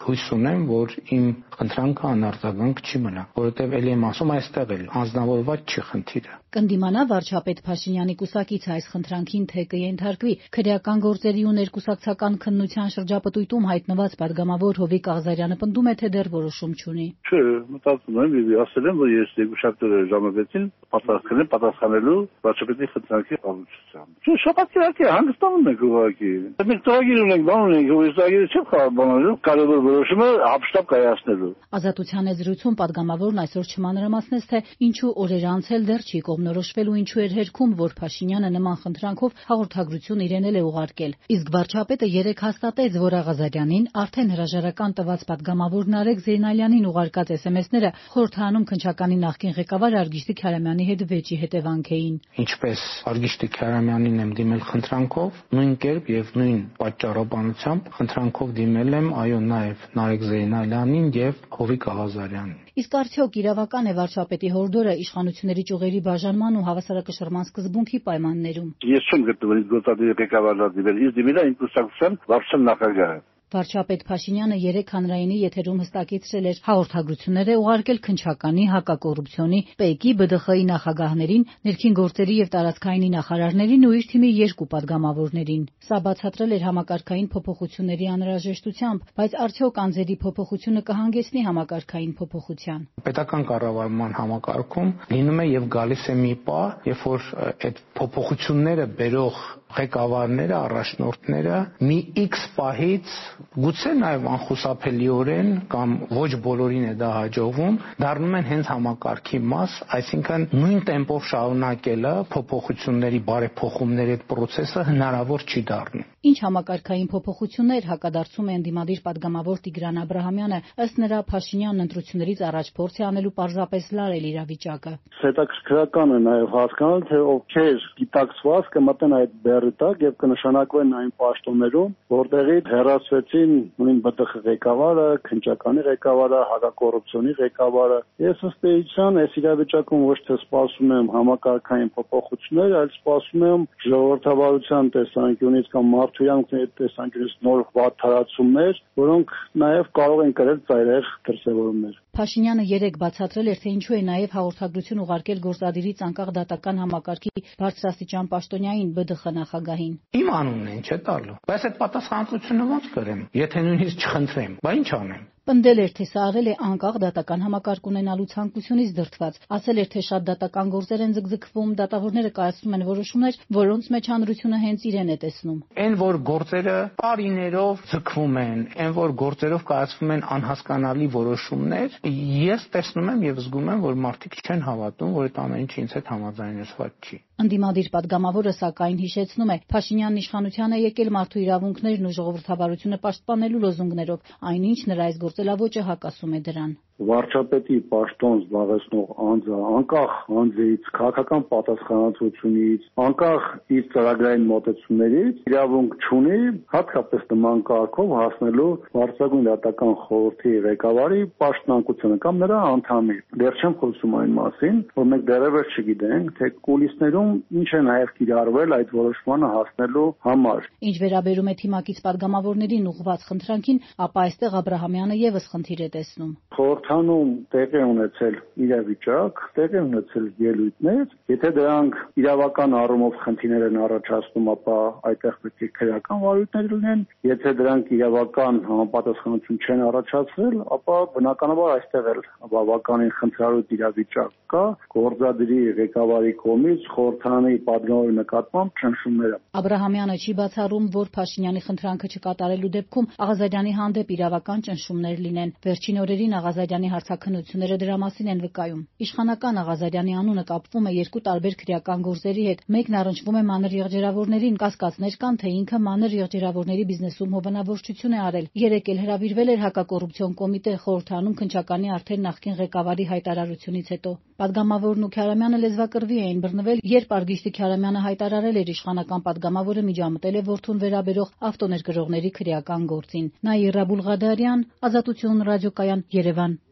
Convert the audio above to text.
Հույս ունեմ, որ իմ խնդրանքը անարձագանք չի մնա, որովհետև ելի եմ ասում, այստեղ էլ անձնավորված չի խնդիրը։ Կնդիմանա վարչապետ Փաշինյանի կուսակիցը այս խնդրանքին, թե կենթարկվի քրեական գործերի ու ներկուսակցական քննության շրջապտույտում հայտնված падգամավոր Հովիկ Աղազարյանը պնդում է, թե դեռ որոշում չունի։ Չէ, մտածում եմ, ասել եմ, որ ես երկուշաբթի ժամը 6-ին պատասխանելու վարչապետի խնդրանքի առնչությամբ։ Չէ, շաբաթ հանգստանում ենք ուղղակի։ Մենք ծրագիր ունենք, բան ունենք, ու ծրագիրը չեմ խառնվելու, կարևոր որոշումը հապշտապ կայացնելու։ Ազատության զրույցում падգամավորն այսօր չմանրամասնեց, թե ինչու օրեր անց էլ դեռ չի կողմնորոշվել ու ինչու էր հերքում, որ Փաշինյանը նման խնդրանքով հաղորդագրություն իրեն էլ է ուղարկել։ Իսկ վարչապետը երեկ հաստատեց, որ Աղազարյանին արդեն հրաժարական տված падգամավոր Նարեկ Զեյնալյանին ուղարկած SMS-ները խորհրդարանում քննչականի նախկին ղեկավար Արգիշտիկ Քարամյանի հետ վեճի հետևանք էին։ Ինչպես Արգիշտիկ Քարամյանին եմ դիմել խնդրանքով, նույն կերպ եւ նույն պատճառաբանությամբ խնդրանքով դիմել եմ նաեւ Նարեկ Զեյնալյանին եւ Հովիկ Աղազարյանին։ Իսկ արդյոք իրավական է վարչապետի հորդորը իշխանությունների ճյուղերի բաժանման ու հավասարակշռման սկզբունքի պայմաններում։ Ես չեմ գտնվել գործադիր ղեկավարը դիմել, իսկ դիմել է իմ կուսակցության վարչության նախագահը։ Վարչապետ Փաշինյանը երեկ հանրայինի եթերում հստակեցրել էր հաղորդագրություններ է ուղարկել քննչականի, հակակոռուպցիոնի, ՊԵԿ-ի, ԲԴԽ-ի նախագահներին, ներքին գործերի եւ տարածքայինի նախարարներին ու իր թիմի 2 падգամավորներին։ Սա բացատրել էր համակարգային փոփոխությունների անհրաժեշտությամբ, բայց արդյոք անձերի փոփոխությունը կհանգեցնի համակարգային փոփոխության։ Պետական կառավարման համակարգում լինում է եւ գալիս է մի պահ, երբ որ այդ փոփոխությունները բերող ղեկավարները, առաջնորդները մի X պահից գուցե նաև անխուսափելիորեն կամ ոչ բոլորին է դա հաջողվում, դառնում են հենց համակարգի մաս, այսինքն նույն տեմպով շարունակելը փոփոխությունների բարեփոխումների այդ process-ը հնարավոր չի դառնում։ Ինչ համակարգային փոփոխություններ հակադարձում է ընդդիմադիր падգամավոր Տիգրան Աբրահամյանը, ըստ նրա Փաշինյանն ընտրություններից առաջ փորձ է անելու պարզապես լարել իրավիճակը։ Հետաքրքրական է նաև հասկանալ, թե ովքեր գիտակցված կմտնեն այդ բեռի տակ եւ կնշանակվեն այն պաշտոններում, որտեղից հեռացվեցին նույն ԲՏԽ ղեկավարը, քննչականի ղեկավարը, հակակոռուպցիոնի ղեկավարը։ Ես ըստ էության այս իրավիճակում ոչ թե սպասում եմ համակարգային փոփոխություններ, այլ սպասում եմ ժողովրդավարության տեսանկյունից կամ մարդու տեսանկյունից նոր վատթարացումներ, որոնք նաև կարող են կրել ծայրահեղ դրսևորումներ։ Փաշինյանը երեկ բացատրել էր, թե ինչու է նաև հաղորդագրություն ուղարկել գործադիրից անկախ դատական համակարգի բարձրաստիճան պաշտոնյային ԲԴԽ նախագահին։ Իմ անունն են չէ տալու, բայց այդ պատասխանատվությունը ո՞նց կրեմ, եթե նույնիսկ չխնդրեմ, բա ինչ անեմ։ Պնդել էր, թե սա արել է անկախ դատական համակարգ ունենալու ցանկությունից դրդված։ Ասել էր, թե շատ դատական գործեր են ձգձգվում, դատավորները կայացնում են որոշումներ, որոնց մեջ հանրությունը հենց իրեն է տեսնում։ Այն որ գործերը տարիներով ձգվում են, այն որ գործերով կայացվում են անհասկանալի որոշումներ, ես տեսնում եմ եւ զգում եմ, որ մարդիկ չեն հավատում, որ այդ ամեն ինչը ինձ հետ համաձայնեցված չի։ Ընդդիմադիր падգամավորը սակայն հիշեցնում է, Փաշինյանն իշխանության է եկել մարդու իրավունքներն ու ժողովրդավարությունը պաշտպանելու լոզունգներով, այնինչ նրա այս գործելավոճը հակասում է դրան։ Վարչապետի պաշտոն զբաղեցնող անձը անկախ անձից, քաղաքական պատասխանատվությունից, անկախ իր ծրագրային մոտեցումներից իրավունք չունի հատկապես նման կարգով հասնելու վարչապետի դատական խորհրդի ղեկավարի պաշտոնակությունը կամ նրա անդամի։ Դեռ չեմ խոսում այն մասին, որ մենք դեռևս չգիտենք, թե կուլիսներում ինչ է նաև կիրառվել այդ որոշմանը հասնելու համար։ Ինչ վերաբերում է թիմակից падգամավորներին ուղղված խնդրանքին, ապա այստեղ Աբրահամյանը եւս խնդիր է տեսնում։ Խորհրդանում տեղի ունեցել իրավիճակ, տեղի ունեցել ելույթներ, եթե դրանք իրավական առումով խնդիրներ են առաջացնում, ապա այդտեղ պետք է քրեական վարույթներ լինեն, եթե դրանք իրավական համապատասխանություն չեն առաջացրել, ապա բնականաբար այստեղ էլ բավականին խնդրալուտ իրավիճակ կա գործադիրի ղեկավարի կողմից խորհրդանի падգամավորի նկատմամբ ճնշումները։ Աբրահամյանը չի բացառում, որ Փաշինյանի խնդրանքը չկատարելու դեպքում Աղազարյանի հանդեպ իրավական ճնշումներ լինեն։ Վերջին օրերին Աղազարյանի հարցաքննությունները դրա մասին են վկայում։ Իշխանական Աղազարյանի անունը կապվում է 2 տարբեր քրեական գործերի հետ։ Մեկն առնչվում է մանր եղջերավորներին, կասկածներ կան, թե ինքը մանր եղջերավորների բիզնեսում հովանավորչություն է արել։ Երեկ էլ հրավիրվել էր հակակոռուպցիոն կոմիտե խորհրդանում քննչականի արդեն նախկին ղեկավարի հայտարարությունից հետո։ Падգամավորն ու Քարամյանը լեզվակռվի էին բռնվել, երբ Արգիշտիկ Քարամյանը հայտարարել էր իշխանական падգամավորը միջամտել է որդուն վերաբերող ավտոներկրողների քրեական գործին։ Նաիրա Բուլղադարյան, Ազատություն ռադիոկայան, Երևան։